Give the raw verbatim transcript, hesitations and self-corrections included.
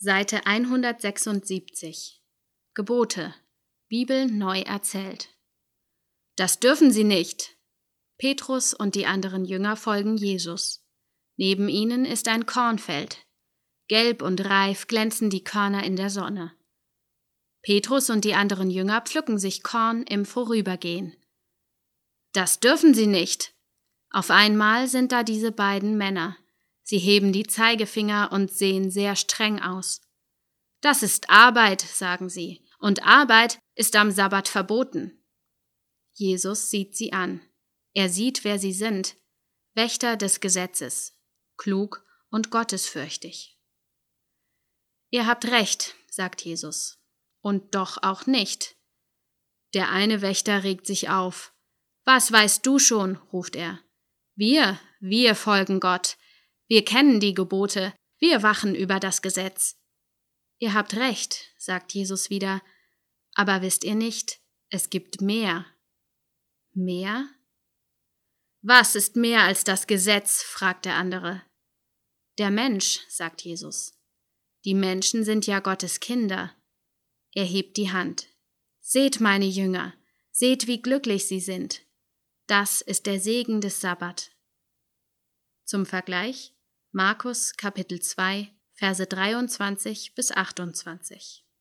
Seite hundertsechsundsiebzig. Gebote. Bibel neu erzählt. Das dürfen Sie nicht. Petrus und die anderen Jünger folgen Jesus. Neben ihnen ist ein Kornfeld. Gelb und reif glänzen die Körner in der Sonne. Petrus und die anderen Jünger pflücken sich Korn im Vorübergehen. Das dürfen Sie nicht. Auf einmal sind da diese beiden Männer. Sie heben die Zeigefinger und sehen sehr streng aus. Das ist Arbeit, sagen sie, und Arbeit ist am Sabbat verboten. Jesus sieht sie an. Er sieht, wer sie sind, Wächter des Gesetzes, klug und gottesfürchtig. Ihr habt recht, sagt Jesus, und doch auch nicht. Der eine Wächter regt sich auf. Was weißt du schon, ruft er. Wir, wir folgen Gott. Wir kennen die Gebote, wir wachen über das Gesetz. Ihr habt recht, sagt Jesus wieder, aber wisst ihr nicht, es gibt mehr. Mehr? Was ist mehr als das Gesetz? Fragt der andere. Der Mensch, sagt Jesus. Die Menschen sind ja Gottes Kinder. Er hebt die Hand. Seht meine Jünger, seht, wie glücklich sie sind. Das ist der Segen des Sabbat. Zum Vergleich Markus Kapitel zwei, Verse dreiundzwanzig bis achtundzwanzig.